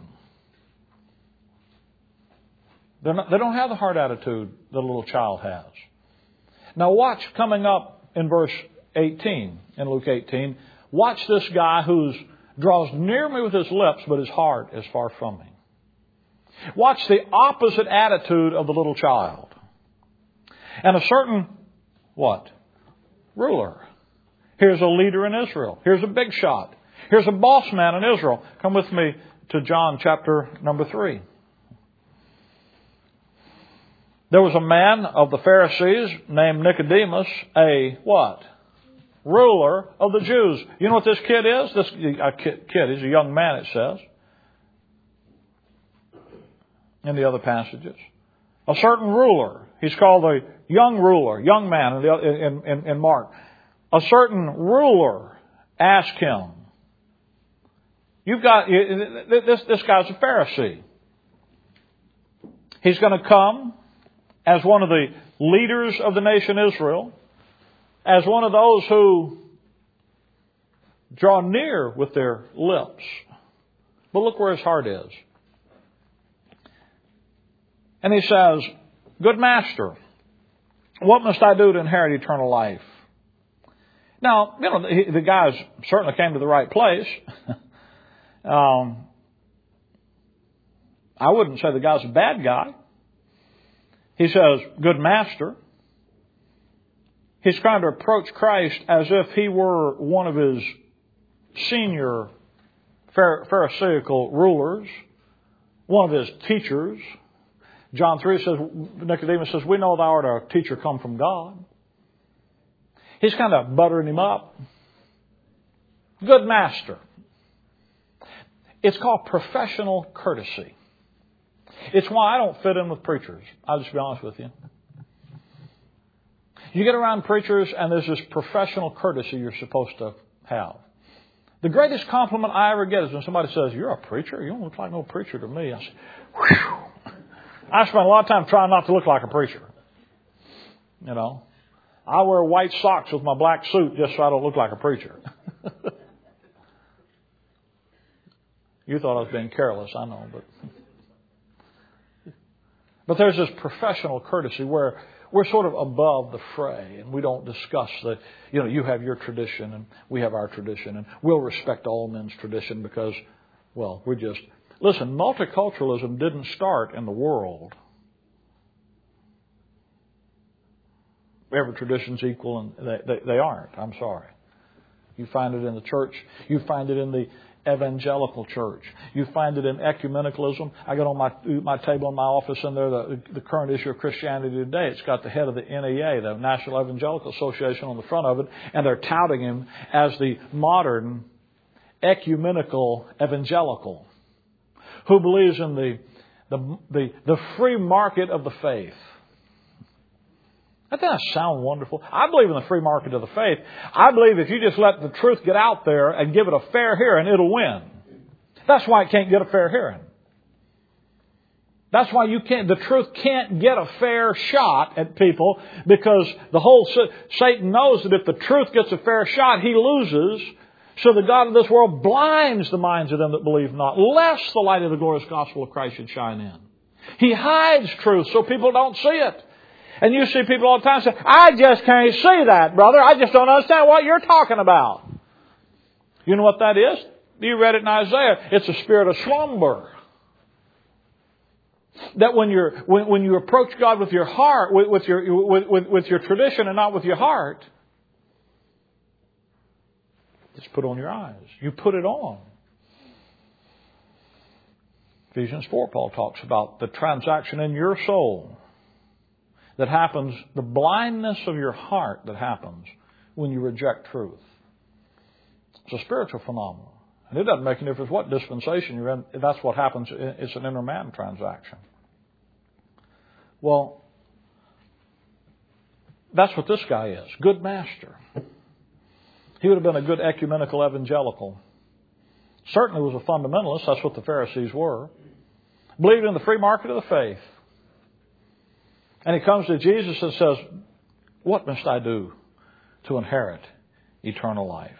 Speaker 1: They don't have the heart attitude that a little child has. Now watch coming up in verse 18, in Luke 18. Watch this guy who draws near me with his lips, but his heart is far from me. Watch the opposite attitude of the little child. And a certain, what? Ruler. Here's a leader in Israel. Here's a big shot. Here's a boss man in Israel. Come with me to John chapter number 3. There was a man of the Pharisees named Nicodemus, a what? Ruler of the Jews. You know what this kid is? This kid, he's a young man, it says, in the other passages. A certain ruler. He's called a young ruler, young man in Mark. A certain ruler asked him, you've got, this guy's a Pharisee. He's going to come as one of the leaders of the nation Israel, as one of those who draw near with their lips. But look where his heart is. And he says, good master, what must I do to inherit eternal life? Now, you know, the guys certainly came to the right place. I wouldn't say the guy's a bad guy. He says, good master. He's trying to approach Christ as if he were one of his senior Pharisaical rulers, one of his teachers. John 3 says, Nicodemus says, we know thou art a teacher come from God. He's kind of buttering him up. Good master. It's called professional courtesy. It's why I don't fit in with preachers. I'll just be honest with you. You get around preachers and there's this professional courtesy you're supposed to have. The greatest compliment I ever get is when somebody says, "You're a preacher? You don't look like no preacher to me." I say, "Whew." I spend a lot of time trying not to look like a preacher. You know, I wear white socks with my black suit just so I don't look like a preacher. You thought I was being careless, I know, but there's this professional courtesy where we're sort of above the fray and we don't discuss you have your tradition and we have our tradition and we'll respect all men's tradition because, well, listen, multiculturalism didn't start in the world. Every tradition's equal and they aren't. I'm sorry. You find it in the church. You find it in the evangelical church. You find it in ecumenicalism. I got on my table in my office in there the current issue of Christianity Today. It's got the head of the NEA, the National Evangelical Association, on the front of it, and they're touting him as the modern ecumenical evangelical who believes in the free market of the faith. Doesn't that sound wonderful? I believe in the free market of the faith. I believe if you just let the truth get out there and give it a fair hearing, it'll win. That's why it can't get a fair hearing. That's why the truth can't get a fair shot at people, because Satan knows that if the truth gets a fair shot, he loses. So the God of this world blinds the minds of them that believe not, lest the light of the glorious gospel of Christ should shine in. He hides truth so people don't see it. And you see people all the time say, "I just can't see that, brother. I just don't understand what you're talking about." You know what that is? You read it in Isaiah. It's a spirit of slumber. That when you approach God with your heart, with your tradition and not with your heart, just put on your eyes. You put it on. Ephesians 4, Paul talks about the transaction in your soul that happens, the blindness of your heart that happens when you reject truth. It's a spiritual phenomenon. And it doesn't make any difference what dispensation you're in. That's what happens. It's an inner man transaction. Well, that's what this guy is. Good master. He would have been a good ecumenical evangelical. Certainly was a fundamentalist. That's what the Pharisees were. Believed in the free market of the faith. And he comes to Jesus and says, "What must I do to inherit eternal life?"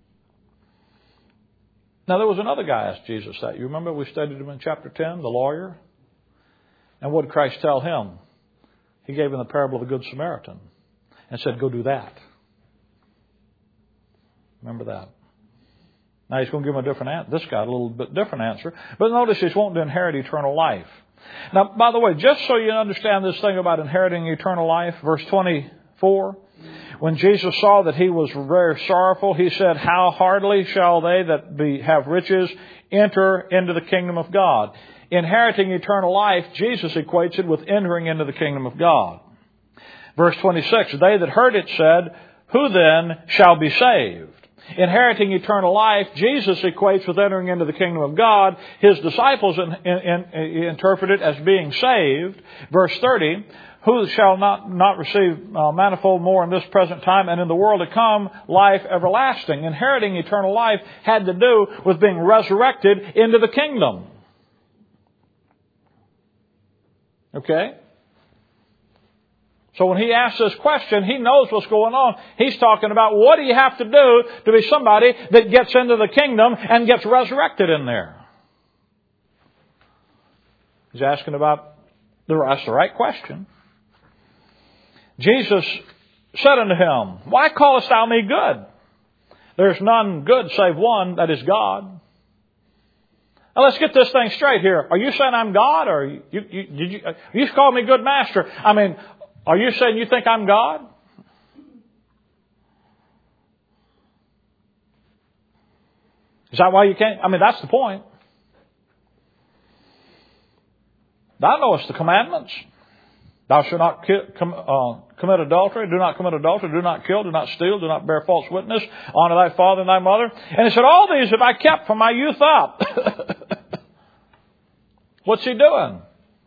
Speaker 1: Now, there was another guy asked Jesus that. You remember we studied him in chapter 10, the lawyer? And what did Christ tell him? He gave him the parable of the Good Samaritan and said, "Go do that." Remember that. Now he's going to give him a different answer. This guy, a little bit different answer. But notice he's wanting to inherit eternal life. Now, by the way, just so you understand this thing about inheriting eternal life, verse 24, when Jesus saw that he was very sorrowful, he said, "How hardly shall they that have riches enter into the kingdom of God?" Inheriting eternal life, Jesus equates it with entering into the kingdom of God. Verse 26, "They that heard it said, Who then shall be saved?" Inheriting eternal life, Jesus equates with entering into the kingdom of God. His disciples interpret it as being saved. Verse 30, "Who shall not receive manifold more in this present time, and in the world to come, life everlasting." Inheriting eternal life had to do with being resurrected into the kingdom. Okay? So when he asks this question, he knows what's going on. He's talking about what do you have to do to be somebody that gets into the kingdom and gets resurrected in there. He's asking about that's the right question. Jesus said unto him, "Why callest thou me good? There's none good save one, that is God." Now let's get this thing straight here. Are you saying I'm God, or you call me good master? I mean, are you saying you think I'm God? Is that why you can't? I mean, that's the point. Thou knowest the commandments. Thou shalt not commit adultery. Do not commit adultery. Do not kill. Do not steal. Do not bear false witness. Honor thy father and thy mother. And he said, all these have I kept from my youth up. What's he doing?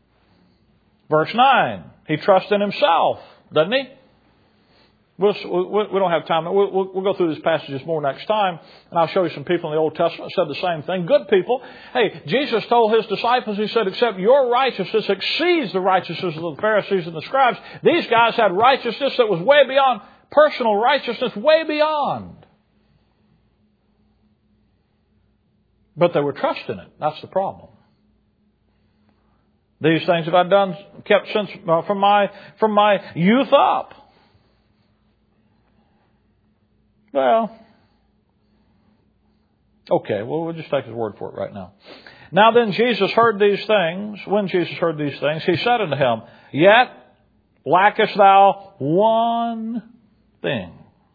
Speaker 1: Verse 9, he trusts in himself, doesn't he? We don't have time. We'll go through these passages more next time, and I'll show you some people in the Old Testament said the same thing. Good people. Hey, Jesus told his disciples, he said, except your righteousness exceeds the righteousness of the Pharisees and the scribes. These guys had righteousness that was way beyond, personal righteousness, way beyond. But they were trusting it. That's the problem. These things have I done, kept since from my youth up. Well, okay, we'll just take his word for it right now. Now then Jesus heard these things. When Jesus heard these things, he said unto him, Yet lackest thou one thing.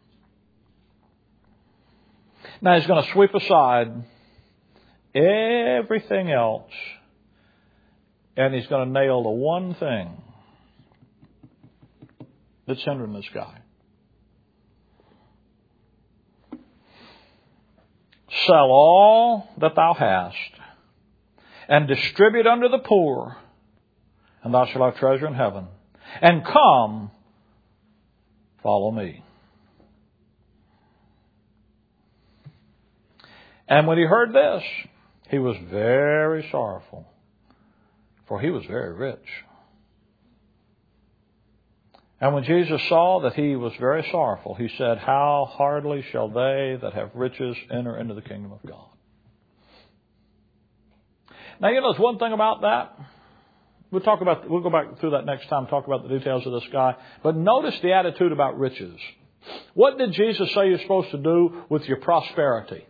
Speaker 1: Now he's going to sweep aside everything else, and he's going to nail the one thing that's hindering this guy. Sell all that thou hast, and distribute unto the poor, and thou shalt have treasure in heaven. And come, follow me. And when he heard this, he was very sorrowful, for he was very rich. And when Jesus saw that he was very sorrowful, he said, How hardly shall they that have riches enter into the kingdom of God. Now, you know, there's one thing about that. We'll go back through that next time, talk about the details of this guy. But notice the attitude about riches. What did Jesus say you're supposed to do with your prosperity?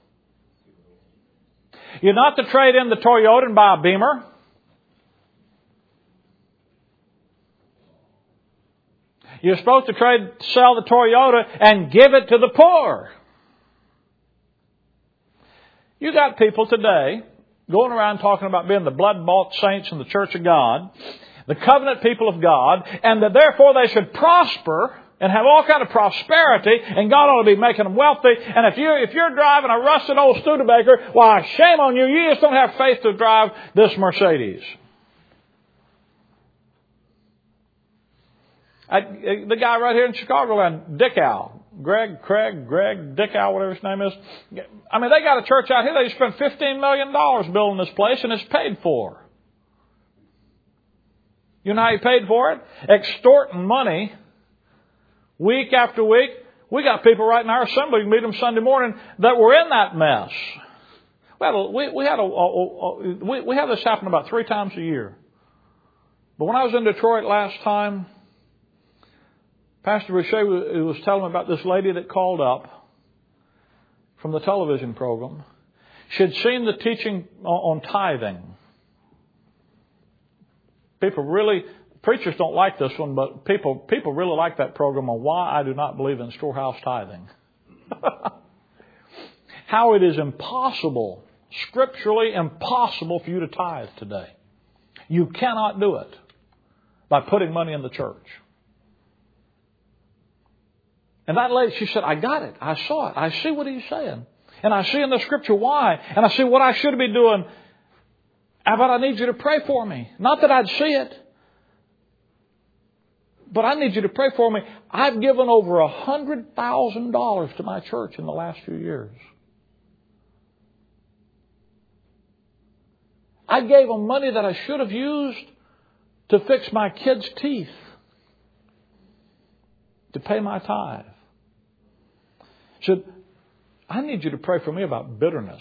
Speaker 1: You're not to trade in the Toyota and buy a Beamer. You're supposed to sell the Toyota and give it to the poor. You got people today going around talking about being the blood-bought saints in the Church of God, the covenant people of God, and that therefore they should prosper and have all kind of prosperity, and God ought to be making them wealthy. And if you're driving a rusted old Studebaker, why, shame on you. You just don't have faith to drive this Mercedes. The guy right here in Chicagoland, Greg Dickow, whatever his name is. I mean, they got a church out here. They spent $15 million building this place, and it's paid for. You know how he paid for it? Extorting money week after week. We got people right in our assembly, you meet them Sunday morning, that were in that mess. We have this happen about 3 times a year. But when I was in Detroit last time, Pastor Richet was telling me about this lady that called up from the television program. She had seen the teaching on tithing. Preachers don't like this one, but people really like that program on why I do not believe in storehouse tithing. How it is impossible, scripturally impossible for you to tithe today. You cannot do it by putting money in the church. And that lady, she said, I got it. I saw it. I see what he's saying. And I see in the scripture why. And I see what I should be doing. But I need you to pray for me. Not that I'd see it. But I need you to pray for me. I've given over $100,000 to my church in the last few years. I gave them money that I should have used to fix my kids' teeth, to pay my tithe. Said, I need you to pray for me about bitterness.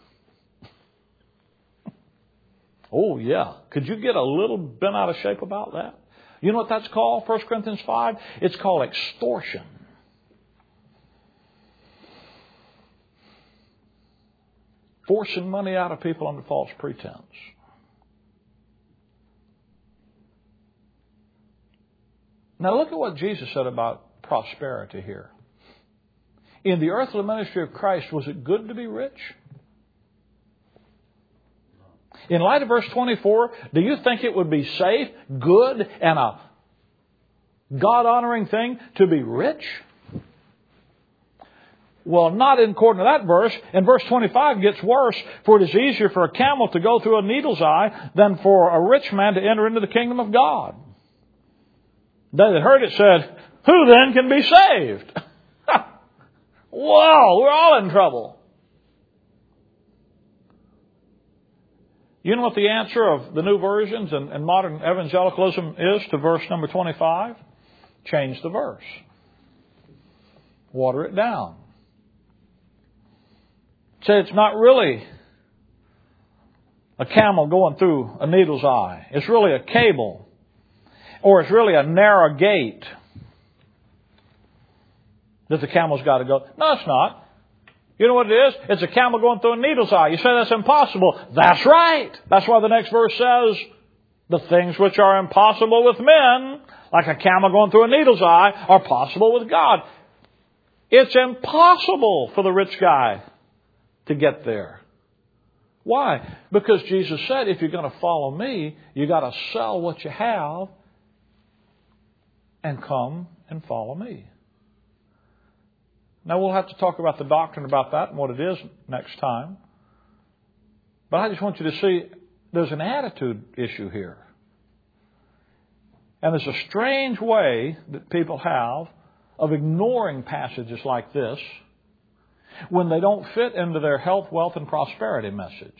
Speaker 1: Oh, yeah. Could you get a little bent out of shape about that? You know what that's called? 1 Corinthians 5? It's called extortion. Forcing money out of people under false pretense. Now look at what Jesus said about prosperity here. In the earthly ministry of Christ, was it good to be rich? In light of verse 24, do you think it would be safe, good, and a God-honoring thing to be rich? Well, not according to that verse. And verse 25 gets worse. For it is easier for a camel to go through a needle's eye than for a rich man to enter into the kingdom of God. They that heard it said, who then can be saved? Wow, we're all in trouble. You know what the answer of the new versions and modern evangelicalism is to verse number 25? Change the verse. Water it down. Say it's not really a camel going through a needle's eye. It's really a cable. Or it's really a narrow gate that the camel's got to go. No, it's not. You know what it is? It's a camel going through a needle's eye. You say that's impossible. That's right. That's why the next verse says, the things which are impossible with men, like a camel going through a needle's eye, are possible with God. It's impossible for the rich guy to get there. Why? Because Jesus said, if you're going to follow me, you got to sell what you have and come and follow me. Now, we'll have to talk about the doctrine about that and what it is next time. But I just want you to see there's an attitude issue here. And there's a strange way that people have of ignoring passages like this when they don't fit into their health, wealth, and prosperity message.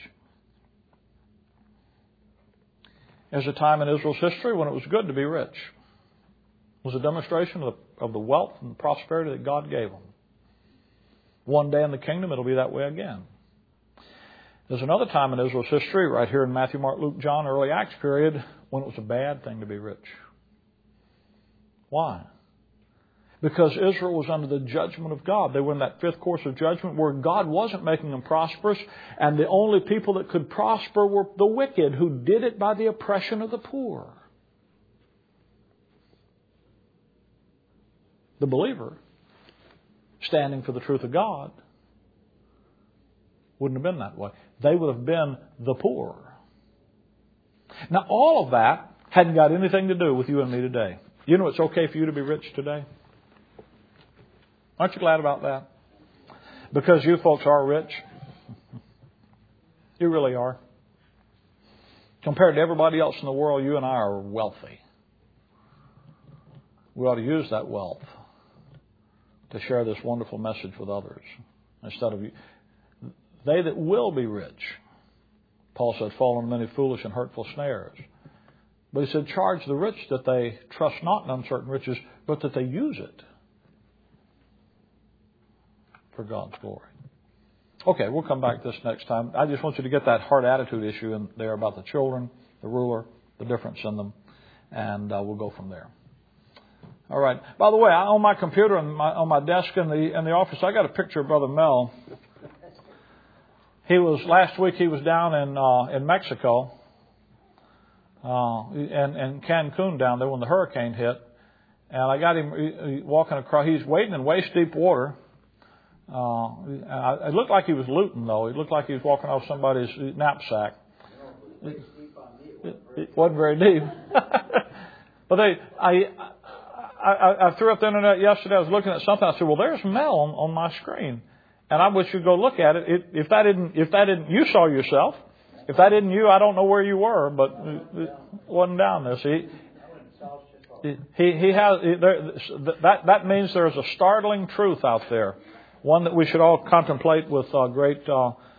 Speaker 1: There's a time in Israel's history when it was good to be rich. It was a demonstration of the wealth and prosperity that God gave them. One day in the kingdom, it'll be that way again. There's another time in Israel's history, right here in Matthew, Mark, Luke, John, early Acts period, when it was a bad thing to be rich. Why? Because Israel was under the judgment of God. They were in that fifth course of judgment where God wasn't making them prosperous, and the only people that could prosper were the wicked, who did it by the oppression of the poor. The believer, standing for the truth of God, wouldn't have been that way. They would have been the poor. Now, all of that hadn't got anything to do with you and me today. You know it's okay for you to be rich today? Aren't you glad about that? Because you folks are rich. You really are. Compared to everybody else in the world, you and I are wealthy. We ought to use that wealth to share this wonderful message with others. Instead of you. They that will be rich, Paul said, fall into many foolish and hurtful snares. But he said, charge the rich that they trust not in uncertain riches, but that they use it for God's glory. Okay, we'll come back to this next time. I just want you to get that heart attitude issue in there about the children, the ruler, the difference in them, and we'll go from there. All right. By the way, on my computer and on my desk in the office, I got a picture of Brother Mel. Last week he was down in Mexico, and Cancun down there when the hurricane hit, and I got him walking across. He's wading in waist deep water. It looked like he was looting, though. It looked like he was walking off somebody's knapsack. It wasn't very deep. But I threw up the internet yesterday. I was looking at something. I said, "Well, there's Mel on my screen," and I wish you'd go look at it. If that didn't, you saw yourself. If that isn't you, I don't know where you were, but it wasn't down there. See, he has that means there is a startling truth out there, one that we should all contemplate with great